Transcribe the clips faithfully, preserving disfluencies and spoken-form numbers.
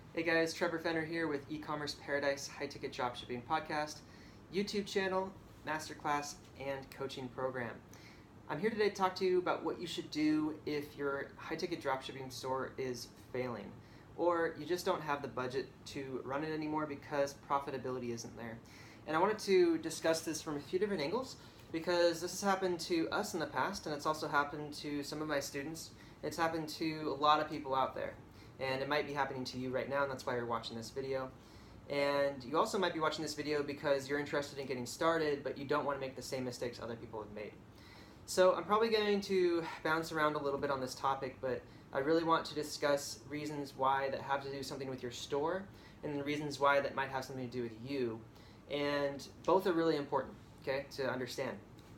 Hey guys, Trevor Fenner here with E-commerce Paradise High Ticket Dropshipping Podcast, YouTube channel, masterclass, and coaching program. I'm here today to talk to you about what you should do if your high ticket dropshipping store is failing, or you just don't have the budget to run it anymore because profitability isn't there. And I wanted to discuss this from a few different angles because this has happened to us in the past, and it's also happened to some of my students. It's happened to a lot of people out there. And it might be happening to you right now, and that's why you're watching this video. And you also might be watching this video because you're interested in getting started, but you don't want to make the same mistakes other people have made. So I'm probably going to bounce around a little bit on this topic, but I really want to discuss reasons why that have to do something with your store, and the reasons why that might have something to do with you. And both are really important, okay, to understand.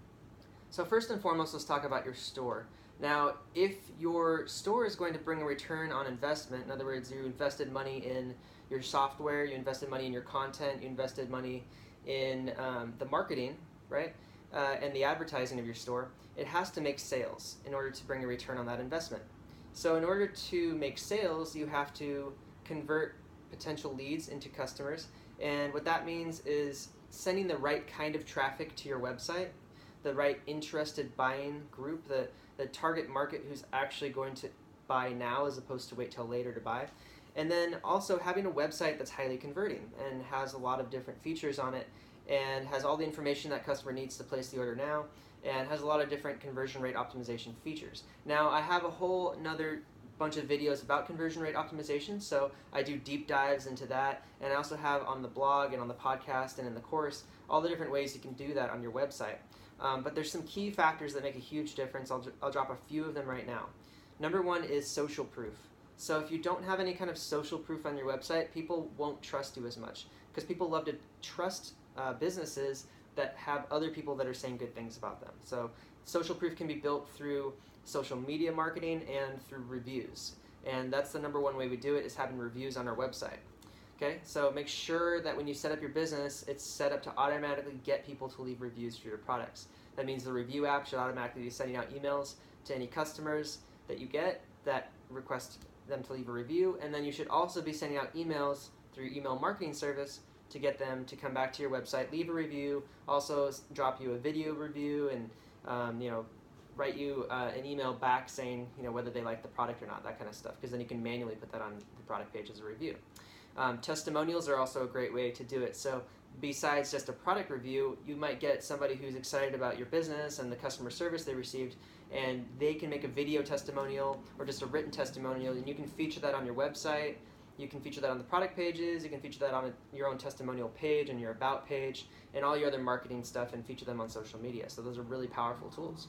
So first and foremost, let's talk about your store. Now, if your store is going to bring a return on investment, in other words, you invested money in your software, you invested money in your content, you invested money in um, the marketing, right, uh, and the advertising of your store, it has to make sales in order to bring a return on that investment. So in order to make sales, you have to convert potential leads into customers, and what that means is sending the right kind of traffic to your website, the right interested buying group, the, the target market who's actually going to buy now as opposed to wait till later to buy. And then also having a website that's highly converting and has a lot of different features on it and has all the information that customer needs to place the order now and has a lot of different conversion rate optimization features. Now, I have a whole another bunch of videos about conversion rate optimization, so I do deep dives into that, and I also have on the blog and on the podcast and in the course all the different ways you can do that on your website. Um, but there's some key factors that make a huge difference. I'll, I'll drop a few of them right now. Number one is social proof. So if you don't have any kind of social proof on your website, people won't trust you as much because people love to trust uh, businesses that have other people that are saying good things about them. So social proof can be built through social media marketing and through reviews. And that's the number one way we do it, is having reviews on our website. Okay, so make sure that when you set up your business, it's set up to automatically get people to leave reviews for your products. That means the review app should automatically be sending out emails to any customers that you get that request them to leave a review, and then you should also be sending out emails through your email marketing service to get them to come back to your website, leave a review, also drop you a video review, and um, you know, write you uh, an email back saying, you know, whether they like the product or not, that kind of stuff, because then you can manually put that on the product page as a review. Um, testimonials are also a great way to do it. So besides just a product review, you might get somebody who's excited about your business and the customer service they received, and they can make a video testimonial or just a written testimonial, and you can feature that on your website. You can feature that on the product pages, you can feature that on a, your own testimonial page and your about page and all your other marketing stuff, and feature them on social media. So those are really powerful tools.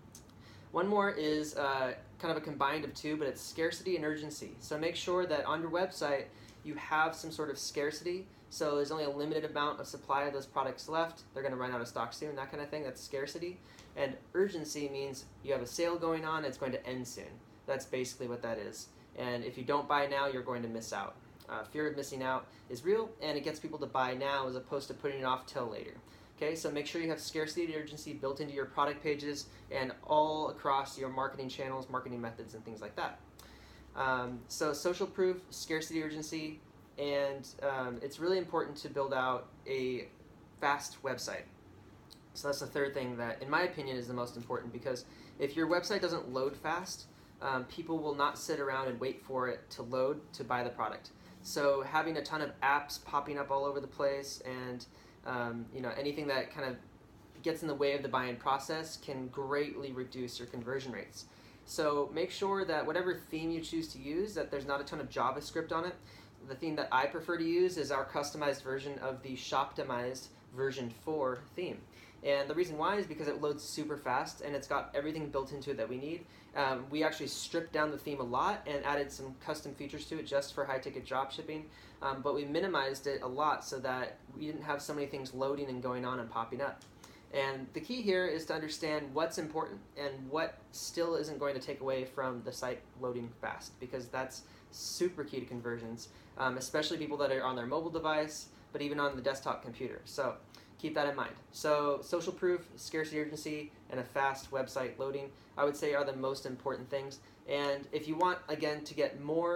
One more is uh, kind of a combined of two, but it's scarcity and urgency. So make sure that on your website you have some sort of scarcity. So there's only a limited amount of supply of those products left. They're going to run out of stock soon, that kind of thing. That's scarcity. And urgency means you have a sale going on, it's going to end soon. That's basically what that is. And if you don't buy now, you're going to miss out. Uh, fear of missing out is real, and it gets people to buy now as opposed to putting it off till later. Okay, so make sure you have scarcity and urgency built into your product pages and all across your marketing channels, marketing methods, and things like that. Um, so social proof, scarcity, urgency, and um, it's really important to build out a fast website. So that's the third thing that, in my opinion, is the most important, because if your website doesn't load fast, um, people will not sit around and wait for it to load to buy the product. So having a ton of apps popping up all over the place and um, you know, anything that kind of gets in the way of the buying process can greatly reduce your conversion rates. So make sure that whatever theme you choose to use, that there's not a ton of JavaScript on it. The theme that I prefer to use is our customized version of the Shoptimized version four theme. And the reason why is because it loads super fast and it's got everything built into it that we need. Um, we actually stripped down the theme a lot and added some custom features to it just for high-ticket dropshipping, um, but we minimized it a lot so that we didn't have so many things loading and going on and popping up. And the key here is to understand what's important and what still isn't going to take away from the site loading fast, because that's super key to conversions, um, especially people that are on their mobile device, but even on the desktop computer. So keep that in mind. So social proof, scarcity urgency, and a fast website loading, I would say, are the most important things. And if you want, again, to get more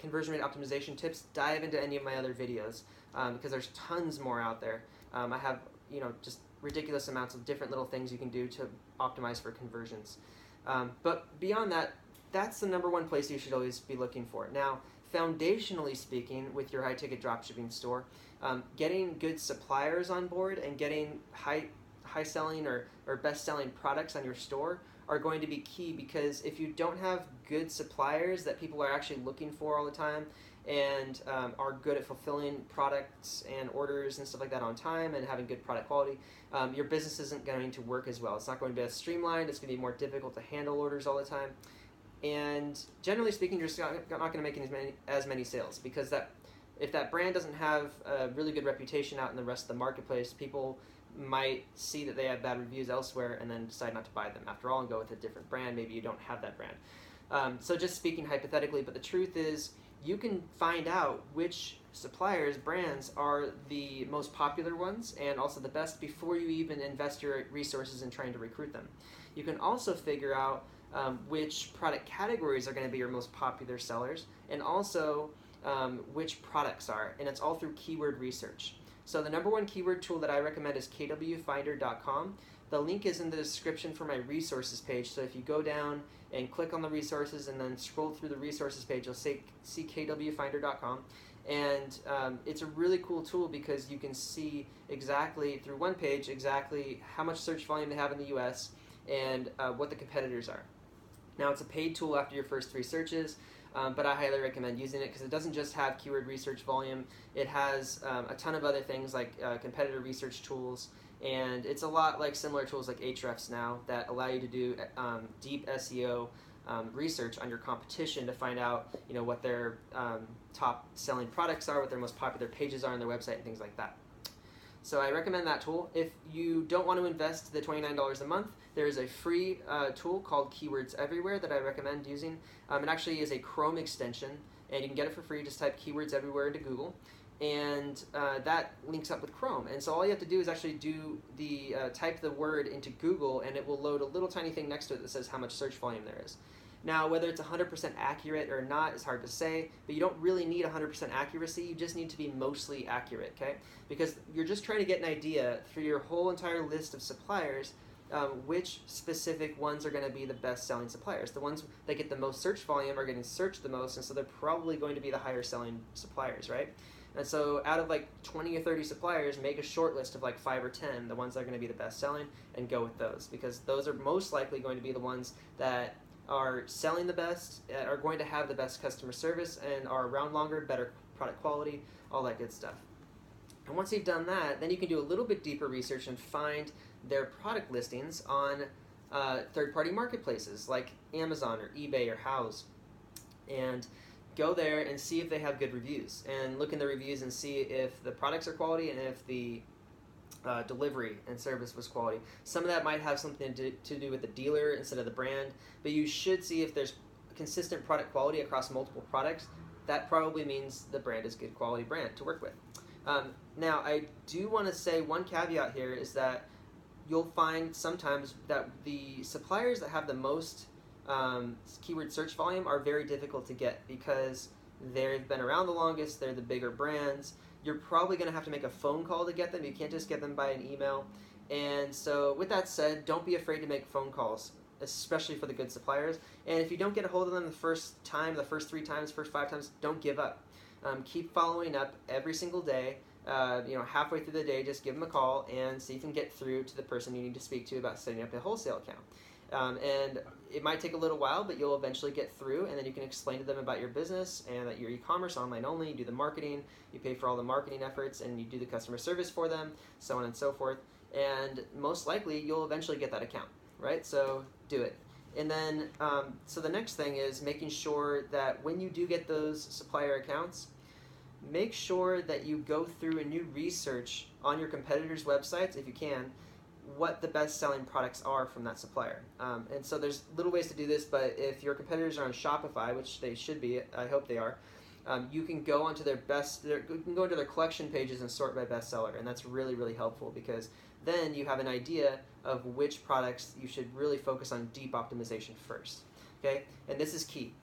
conversion rate optimization tips, dive into any of my other videos um, because there's tons more out there. Um, I have, you know, just ridiculous amounts of different little things you can do to optimize for conversions. Um, but beyond that, that's the number one place you should always be looking for. Now, foundationally speaking, with your high-ticket dropshipping store, um, getting good suppliers on board and getting high high-selling or, or best-selling products on your store are going to be key, because if you don't have good suppliers that people are actually looking for all the time and um, are good at fulfilling products and orders and stuff like that on time and having good product quality, um, your business isn't going to work as well. It's not going to be as streamlined. It's going to be more difficult to handle orders all the time. And generally speaking, you're just not, not going to make as many, as many sales, because that if that brand doesn't have a really good reputation out in the rest of the marketplace, people might see that they have bad reviews elsewhere and then decide not to buy them after all and go with a different brand. Maybe you don't have that brand. Um, so just speaking hypothetically, but the truth is you can find out which suppliers, brands are the most popular ones and also the best before you even invest your resources in trying to recruit them. You can also figure out um, which product categories are going to be your most popular sellers, and also um, which products are, and it's all through keyword research. So the number one keyword tool that I recommend is K W Finder dot com. The link is in the description for my resources page, so if you go down and click on the resources and then scroll through the resources page, you'll see, see K W Finder dot com. And um, it's a really cool tool because you can see exactly, through one page, exactly how much search volume they have in the U S and uh, what the competitors are. Now, it's a paid tool after your first three searches. Um, but I highly recommend using it because it doesn't just have keyword research volume. It has um, a ton of other things like uh, competitor research tools, and it's a lot like similar tools like Ahrefs now that allow you to do um, deep S E O um, research on your competition to find out, you know, what their um, top selling products are, what their most popular pages are on their website, and things like that. So I recommend that tool. If you don't want to invest the twenty-nine dollars a month, there is a free uh, tool called Keywords Everywhere that I recommend using. Um, it actually is a Chrome extension, and you can get it for free. Just type Keywords Everywhere into Google, and uh, that links up with Chrome. And so all you have to do is actually do the uh, type the word into Google, and it will load a little tiny thing next to it that says how much search volume there is. Now, whether it's one hundred percent accurate or not is hard to say, but you don't really need one hundred percent accuracy. You just need to be mostly accurate, okay? Because you're just trying to get an idea through your whole entire list of suppliers um, which specific ones are going to be the best-selling suppliers. The ones that get the most search volume are getting searched the most, and so they're probably going to be the higher-selling suppliers, right? And so out of like twenty or thirty suppliers, make a short list of like five or ten, the ones that are going to be the best-selling, and go with those, because those are most likely going to be the ones that are selling the best, are going to have the best customer service, and are around longer, better product quality, all that good stuff. And once you've done that, then you can do a little bit deeper research and find their product listings on uh, third-party marketplaces like Amazon or eBay or Houzz, and go there and see if they have good reviews, and look in the reviews and see if the products are quality and if the Uh, delivery and service was quality. Some of that might have something to, to do with the dealer instead of the brand, but you should see if there's consistent product quality across multiple products. That probably means the brand is a good quality brand to work with. Um, now, I do want to say one caveat here is that you'll find sometimes that the suppliers that have the most um, keyword search volume are very difficult to get because they've been around the longest, they're the bigger brands. You're probably going to have to make a phone call to get them. You can't just get them by an email. And so with that said, don't be afraid to make phone calls, especially for the good suppliers. And if you don't get a hold of them the first time, the first three times, first five times, don't give up. Um, keep following up every single day. Uh, you know, halfway through the day, just give them a call and see if you can get through to the person you need to speak to about setting up a wholesale account. Um, and it might take a little while, but you'll eventually get through, and then you can explain to them about your business and that you're e-commerce, online only, you do the marketing, you pay for all the marketing efforts, and you do the customer service for them, so on and so forth. And most likely, you'll eventually get that account, right? So do it. And then, um, so the next thing is making sure that when you do get those supplier accounts, make sure that you go through and you research on your competitors' websites, if you can, what the best-selling products are from that supplier. Um, and so there's little ways to do this, but if your competitors are on Shopify, which they should be, I hope they are, um, you can go onto their best, their, you can go into their collection pages and sort by bestseller, and that's really, really helpful because then you have an idea of which products you should really focus on deep optimization first, okay? And this is key.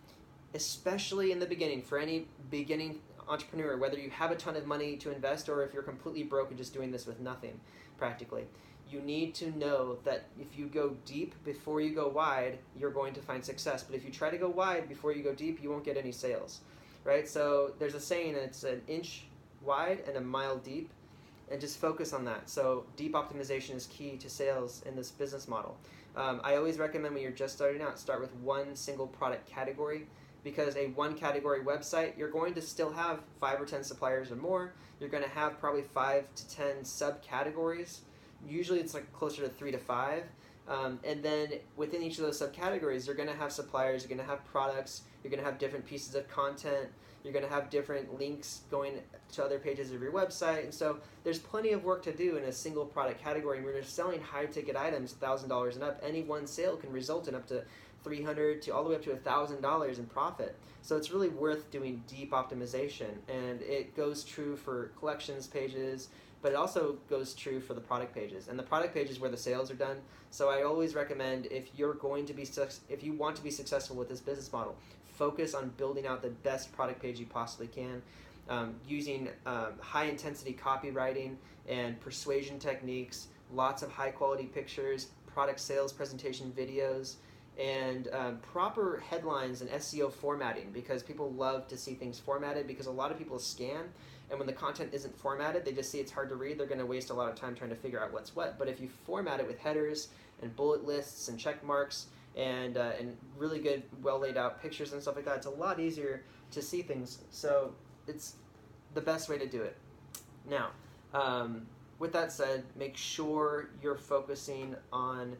especially in the beginning, for any beginning entrepreneur, whether you have a ton of money to invest or if you're completely broke and just doing this with nothing, practically, you need to know that if you go deep before you go wide, you're going to find success. But if you try to go wide before you go deep, you won't get any sales, right? So there's a saying, and it's an inch wide and a mile deep, and just focus on that. So deep optimization is key to sales in this business model. Um, I always recommend when you're just starting out, start with one single product category, because a one category website, you're going to still have five or ten suppliers or more. You're going to have probably five to ten subcategories. Usually it's like closer to three to five. Um, and then within each of those subcategories, you're going to have suppliers, you're going to have products, you're going to have different pieces of content, you're going to have different links going to other pages of your website. And so there's plenty of work to do in a single product category. And when you're selling high ticket items, one thousand dollars and up, any one sale can result in up to three hundred dollars to all the way up to one thousand dollars in profit. So it's really worth doing deep optimization. And it goes true for collections pages, but it also goes true for the product pages. And the product page is where the sales are done. So I always recommend, if you're going to be, if you want to be successful with this business model, focus on building out the best product page you possibly can, um, using um, high intensity copywriting and persuasion techniques, lots of high quality pictures, product sales presentation videos, and um, proper headlines and S E O formatting, because people love to see things formatted, because a lot of people scan, and when the content isn't formatted, they just see it's hard to read, they're going to waste a lot of time trying to figure out what's what. But if you format it with headers and bullet lists and check marks and, uh, and really good, well laid out pictures and stuff like that, it's a lot easier to see things. So it's the best way to do it. Now, um, with that said, make sure you're focusing on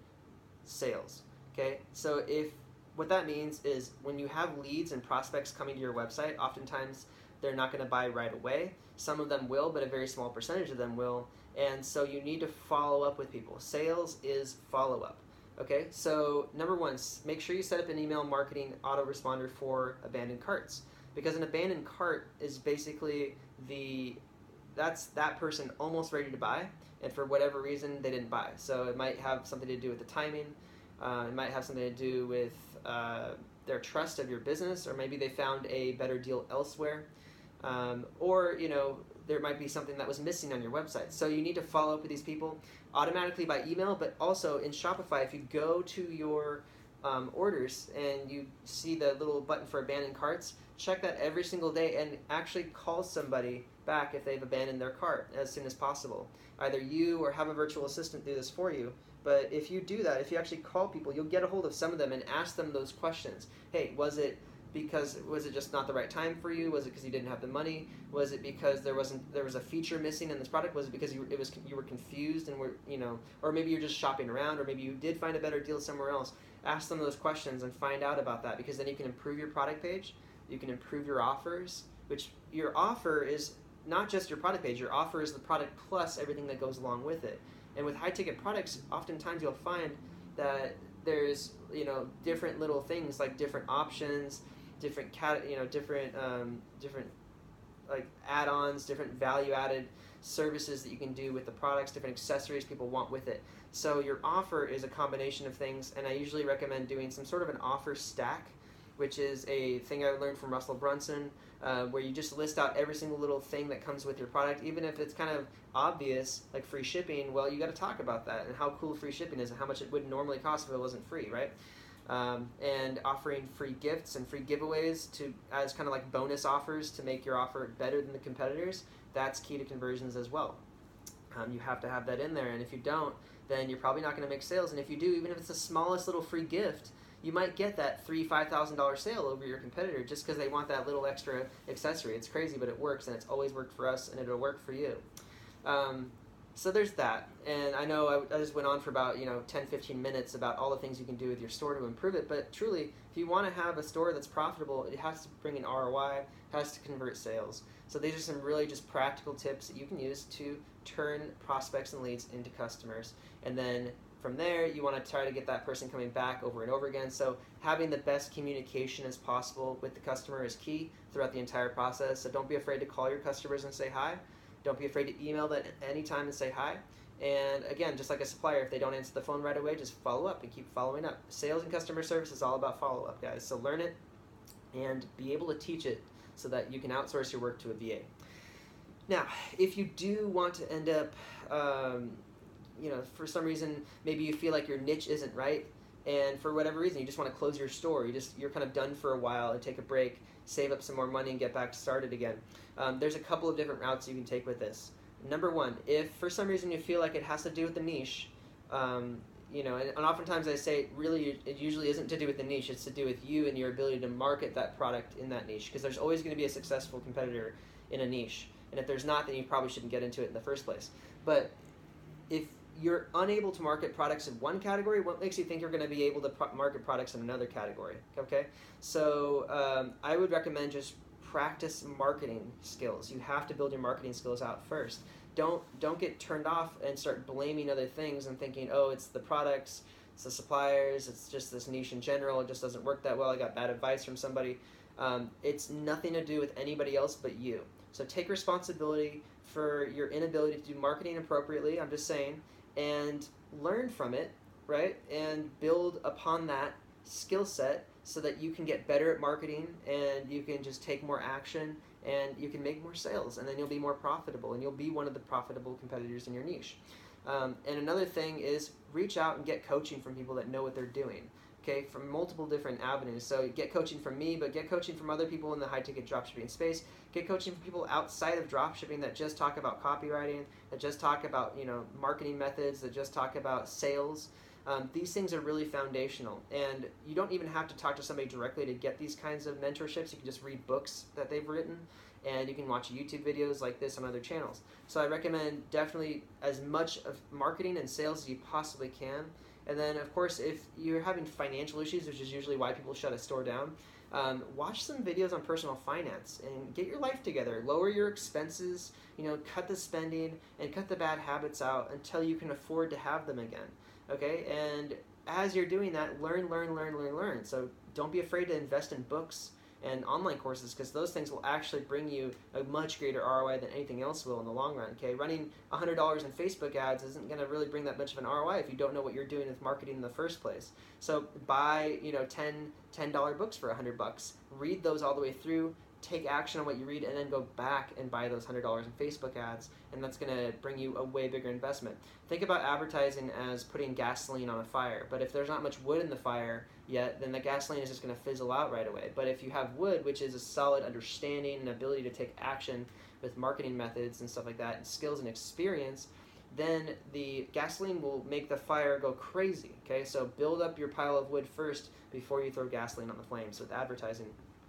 sales. Okay, so if what that means is when you have leads and prospects coming to your website, oftentimes they're not going to buy right away. Some of them will, but a very small percentage of them will. And so you need to follow up with people. Sales is follow up. Okay, so number one, make sure you set up an email marketing autoresponder for abandoned carts, because an abandoned cart is basically the that's that person almost ready to buy, and for whatever reason they didn't buy. So it might have something to do with the timing. Uh, it might have something to do with uh, their trust of your business, or maybe they found a better deal elsewhere, um, or you know there might be something that was missing on your website. So you need to follow up with these people automatically by email, but also in Shopify, if you go to your um, orders and you see the little button for abandoned carts, check that every single day and actually call somebody back if they've abandoned their cart as soon as possible. Either you or have a virtual assistant do this for you. But if you do that, if you actually call people, you'll get a hold of some of them and ask them those questions. Hey, was it because was it just not the right time for you? Was it because you didn't have the money? Was it because there wasn't there was a feature missing in this product? Was it because you it was you were confused and were you know, or maybe you're just shopping around, or maybe you did find a better deal somewhere else? Ask them those questions and find out about that, because then you can improve your product page, you can improve your offers, which your offer is not just your product page. Your offer is the product plus everything that goes along with it. And with high-ticket products, oftentimes you'll find that there's, you know, different little things like different options, different cat, you know, different, um, different like add-ons, different value-added services that you can do with the products, different accessories people want with it. So your offer is a combination of things, and I usually recommend doing some sort of an offer stack, which is a thing I learned from Russell Brunson, uh, where you just list out every single little thing that comes with your product, even if it's kind of obvious, like free shipping. Well, you got to talk about that and how cool free shipping is and how much it would normally cost if it wasn't free, right? Um, and offering free gifts and free giveaways to as kind of like bonus offers to make your offer better than the competitors. That's key to conversions as well. Um, you have to have that in there, and if you don't, then you're probably not going to make sales. And if you do, even if it's the smallest little free gift, you might get that three, five thousand dollar sale over your competitor just because they want that little extra accessory. It's crazy, but it works, and it's always worked for us, and it'll work for you. Um, so there's that. And I know I, I just went on for about you know ten, fifteen minutes about all the things you can do with your store to improve it. But truly, if you want to have a store that's profitable, it has to bring in R O I, has to convert sales. So these are some really just practical tips that you can use to turn prospects and leads into customers, and then from there, you want to try to get that person coming back over and over again. So having the best communication as possible with the customer is key throughout the entire process. So don't be afraid to call your customers and say hi. Don't be afraid to email them anytime and say hi. And again, just like a supplier, if they don't answer the phone right away, just follow up and keep following up. Sales and customer service is all about follow-up, guys. So learn it, and be able to teach it so that you can outsource your work to a V A. Now, if you do want to end up, um, you know, for some reason, maybe you feel like your niche isn't right, and for whatever reason, you just want to close your store, you just, you're kind of done for a while and take a break, save up some more money and get back started again. Um, there's a couple of different routes you can take with this. Number one, if for some reason you feel like it has to do with the niche, um, you know, and, and oftentimes I say really it usually isn't to do with the niche, it's to do with you and your ability to market that product in that niche, because there's always going to be a successful competitor in a niche, and if there's not, then you probably shouldn't get into it in the first place. But if you're unable to market products in one category, what makes you think you're going to be able to pro- market products in another category? Okay, so um, I would recommend just practice marketing skills. You have to build your marketing skills out first. Don't don't get turned off and start blaming other things and thinking, oh, it's the products, it's the suppliers, it's just this niche in general, it just doesn't work that well, I got bad advice from somebody. Um, it's nothing to do with anybody else but you. So take responsibility for your inability to do marketing appropriately, I'm just saying, and learn from it, right? And build upon that skill set so that you can get better at marketing and you can just take more action and you can make more sales, and then you'll be more profitable and you'll be one of the profitable competitors in your niche. Um, and another thing is reach out and get coaching from people that know what they're doing, okay, from multiple different avenues. So get coaching from me, but get coaching from other people in the high-ticket dropshipping space. Get coaching from people outside of dropshipping that just talk about copywriting, that just talk about, you know, marketing methods, that just talk about sales. Um, these things are really foundational, and you don't even have to talk to somebody directly to get these kinds of mentorships. You can just read books that they've written, and you can watch YouTube videos like this on other channels. So I recommend definitely as much of marketing and sales as you possibly can. And then, of course, if you're having financial issues, which is usually why people shut a store down, um, watch some videos on personal finance and get your life together. Lower your expenses, you know, cut the spending and cut the bad habits out until you can afford to have them again. Okay, and as you're doing that, learn, learn, learn, learn, learn. So don't be afraid to invest in books and online courses, because those things will actually bring you a much greater R O I than anything else will in the long run. Okay, running one hundred dollars in Facebook ads isn't going to really bring that much of an R O I if you don't know what you're doing with marketing in the first place. So buy, you know, ten ten dollar books for one hundred bucks. Read those all the way through. Take action on what you read, and then go back and buy those one hundred dollars in Facebook ads, and that's going to bring you a way bigger investment. Think about advertising as putting gasoline on a fire, but if there's not much wood in the fire yet, then the gasoline is just going to fizzle out right away. But if you have wood, which is a solid understanding and ability to take action with marketing methods and stuff like that, and skills and experience, then the gasoline will make the fire go crazy. Okay, so build up your pile of wood first before you throw gasoline on the flames with advertising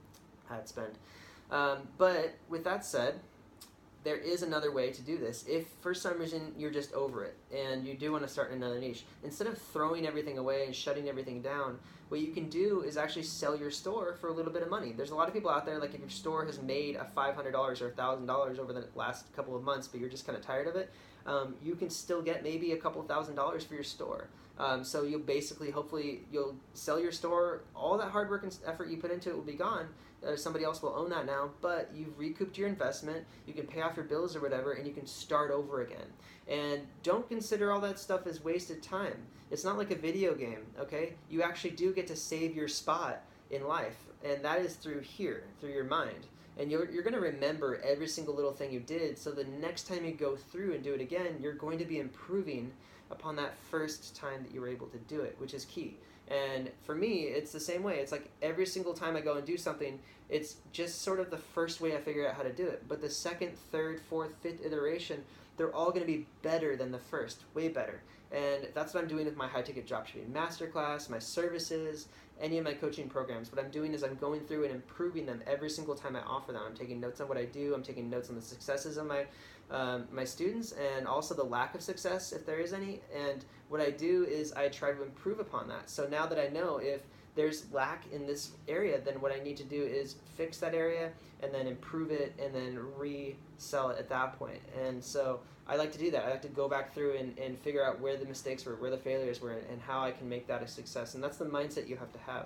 ad spend. Um, but with that said, there is another way to do this. If for some reason you're just over it and you do want to start in another niche, instead of throwing everything away and shutting everything down, what you can do is actually sell your store for a little bit of money. There's a lot of people out there, like if your store has made a five hundred dollars or one thousand dollars over the last couple of months, but you're just kind of tired of it, um, you can still get maybe a couple thousand dollars for your store. Um, so you'll basically, hopefully, you'll sell your store, all that hard work and effort you put into it will be gone. Uh, somebody else will own that now, but you've recouped your investment, you can pay off your bills or whatever, and you can start over again. And don't consider all that stuff as wasted time. It's not like a video game, okay? You actually do get to save your spot in life, and that is through here, through your mind. And you're, you're going to remember every single little thing you did, so the next time you go through and do it again, you're going to be improving upon that first time that you were able to do it, which is key. And for me, it's the same way. It's like every single time I go and do something, it's just sort of the first way I figure out how to do it. But the second, third, fourth, fifth iteration, they're all going to be better than the first, way better. And that's what I'm doing with my high-ticket dropshipping masterclass, my services, any of my coaching programs. What I'm doing is I'm going through and improving them every single time I offer them. I'm taking notes on what I do. I'm taking notes on the successes of my um, my students, and also the lack of success, if there is any. And what I do is I try to improve upon that. So now that I know if there's lack in this area, then what I need to do is fix that area and then improve it and then resell it at that point. And so I like to do that. I like to go back through and, and figure out where the mistakes were, where the failures were, and how I can make that a success. And that's the mindset you have to have.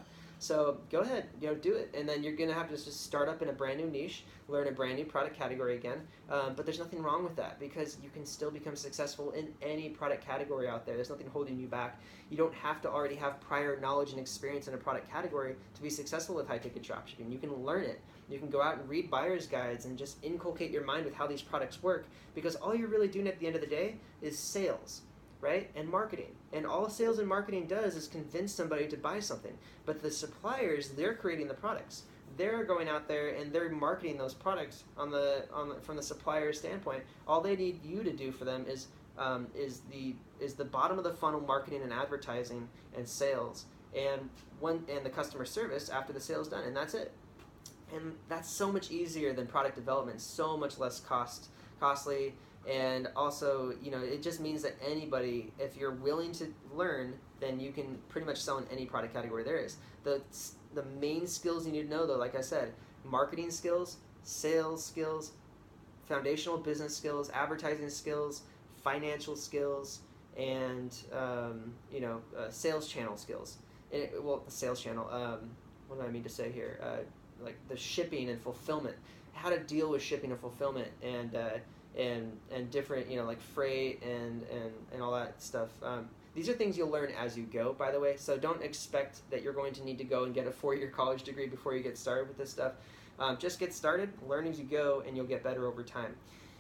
So go ahead, you know, do it, and then you're gonna have to just start up in a brand new niche, learn a brand new product category again. Um, but there's nothing wrong with that because you can still become successful in any product category out there. There's nothing holding you back. You don't have to already have prior knowledge and experience in a product category to be successful with high ticket dropshipping. You can learn it. You can go out and read buyer's guides and just inculcate your mind with how these products work, because all you're really doing at the end of the day is sales, right? And marketing. And all sales and marketing does is convince somebody to buy something. But the suppliers, they're creating the products. They're going out there and they're marketing those products on the on the, from the supplier's standpoint. All they need you to do for them is um, is the is the bottom of the funnel marketing and advertising and sales, and one and the customer service after the sale's done, and that's it. And that's so much easier than product development, so much less cost costly. And also, you know, it just means that anybody, if you're willing to learn, then you can pretty much sell in any product category there is. The, the main skills you need to know, though, like I said, marketing skills, sales skills, foundational business skills, advertising skills, financial skills, and, um, you know, uh, sales channel skills. And it, well, the sales channel, um, what do I mean to say here? Uh, like the shipping and fulfillment, how to deal with shipping and fulfillment, and uh, and and different, you know, like freight and and and all that stuff. Um, these are things you'll learn as you go, by the way. So don't expect that you're going to need to go and get a four-year college degree before you get started with this stuff. Um, just get started, learn as you go, and you'll get better over time.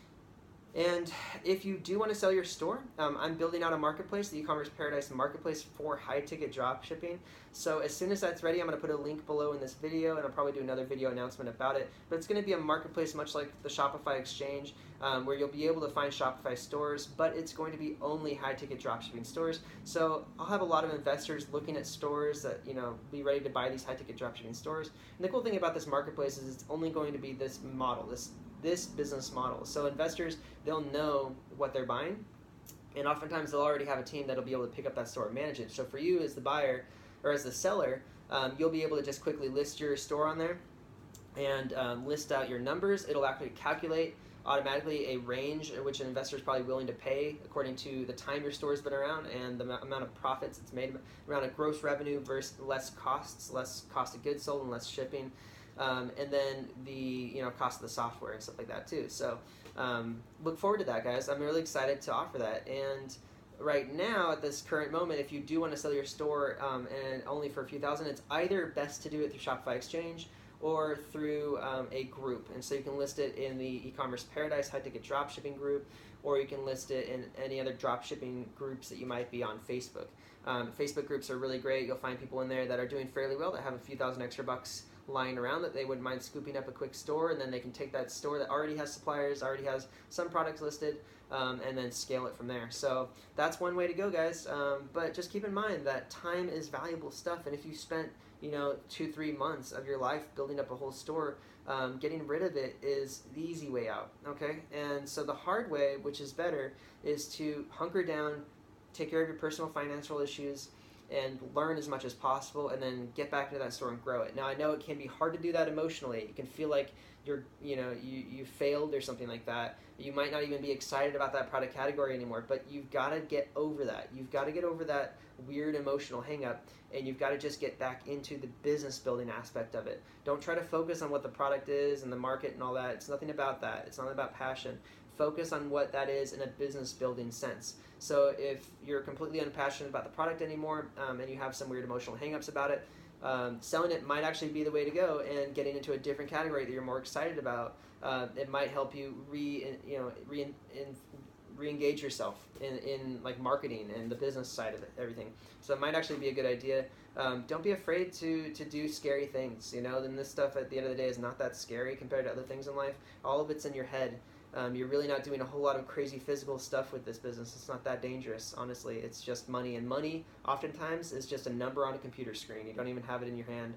And if you do want to sell your store, um, I'm building out a marketplace, the E-commerce Paradise Marketplace for high-ticket drop shipping. So as soon as that's ready, I'm going to put a link below in this video, and I'll probably do another video announcement about it. But it's going to be a marketplace much like the Shopify Exchange, um, where you'll be able to find Shopify stores, but it's going to be only high-ticket drop shipping stores. So I'll have a lot of investors looking at stores that, you know, be ready to buy these high-ticket drop shipping stores. And the cool thing about this marketplace is it's only going to be this model, this this business model. So investors, they'll know what they're buying, and oftentimes they'll already have a team that'll be able to pick up that store and manage it. So for you as the buyer or as the seller, um, you'll be able to just quickly list your store on there and um, list out your numbers. It'll actually calculate automatically a range at which an investor is probably willing to pay according to the time your store's been around and the amount of profits it's made, around a gross revenue versus less costs, less cost of goods sold and less shipping. Um, and then the you know cost of the software and stuff like that too. So um, look forward to that, guys. I'm really excited to offer that. And right now, at this current moment, if you do want to sell your store um, and only for a few thousand, it's either best to do it through Shopify Exchange or through um, a group. And so you can list it in the E-commerce Paradise high ticket dropshipping group, or you can list it in any other dropshipping groups that you might be on Facebook. Um, Facebook groups are really great. You'll find people in there that are doing fairly well, that have a few thousand extra bucks lying around that they wouldn't mind scooping up a quick store, and then they can take that store that already has suppliers, already has some products listed, um, and then scale it from there. So that's one way to go, guys. Um, but just keep in mind that time is valuable stuff, and if you spent you know two, three months of your life building up a whole store, um, getting rid of it is the easy way out. Okay, and so the hard way, which is better, is to hunker down, take care of your personal financial issues, and learn as much as possible, and then get back into that store and grow it. Now, I know it can be hard to do that emotionally. You can feel like you're, you know, you, you failed or something like that. You might not even be excited about that product category anymore, but you've got to get over that. You've got to get over that weird emotional hang-up, and you've got to just get back into the business building aspect of it. Don't try to focus on what the product is and the market and all that. It's nothing about that. It's not about passion. Focus on what that is in a business building sense. So if you're completely unpassionate about the product anymore, um, and you have some weird emotional hangups about it, um, selling it might actually be the way to go, and getting into a different category that you're more excited about, uh, it might help you re you know re in, re-engage yourself in, in like marketing and the business side of it, everything. So it might actually be a good idea. Um, don't be afraid to to do scary things. You know, then this stuff at the end of the day is not that scary compared to other things in life. All of it's in your head. Um, you're really not doing a whole lot of crazy physical stuff with this business. It's not that dangerous, honestly. It's just money, and money oftentimes is just a number on a computer screen. You don't even have it in your hand.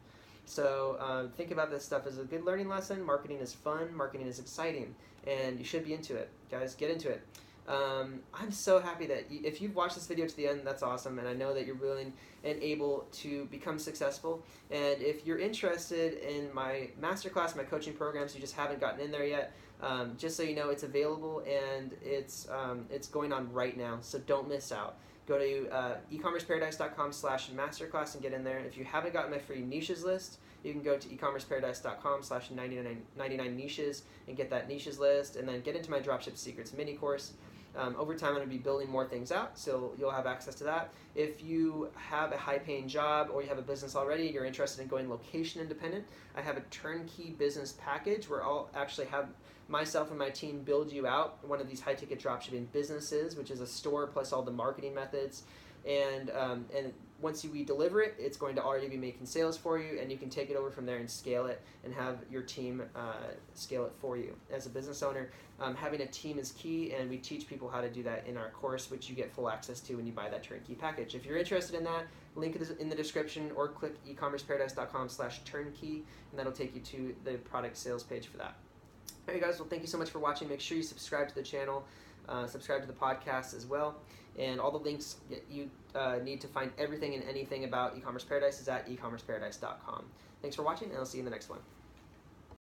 So um, think about this stuff as a good learning lesson. Marketing is fun. Marketing is exciting, and you should be into it. Guys, get into it. Um, I'm so happy that you, if you've watched this video to the end, that's awesome, and I know that you're willing and able to become successful. And if you're interested in my masterclass, my coaching programs, you just haven't gotten in there yet, um, just so you know, it's available, and it's um, it's going on right now, so don't miss out. Go to uh, ecommerceparadise.com slash masterclass and get in there. If you haven't gotten my free niches list, you can go to ecommerceparadise.com slash 99 niches and get that niches list, and then get into my Dropship Secrets mini course. Um, over time, I'm going to be building more things out, so you'll have access to that. If you have a high-paying job or you have a business already, you're interested in going location independent, I have a turnkey business package where I'll actually have myself and my team build you out one of these high-ticket dropshipping businesses, which is a store plus all the marketing methods. And um, and once you, we deliver it, it's going to already be making sales for you, and you can take it over from there and scale it and have your team uh, scale it for you. As a business owner, um, having a team is key, and we teach people how to do that in our course, which you get full access to when you buy that turnkey package. If you're interested in that, link is in the description, or click ecommerceparadise.com slash turnkey, and that'll take you to the product sales page for that. All right, guys, well, thank you so much for watching. Make sure you subscribe to the channel, uh, subscribe to the podcast as well. And all the links that you uh, need to find everything and anything about eCommerce Paradise is at ecommerceparadise dot com. Thanks for watching, and I'll see you in the next one.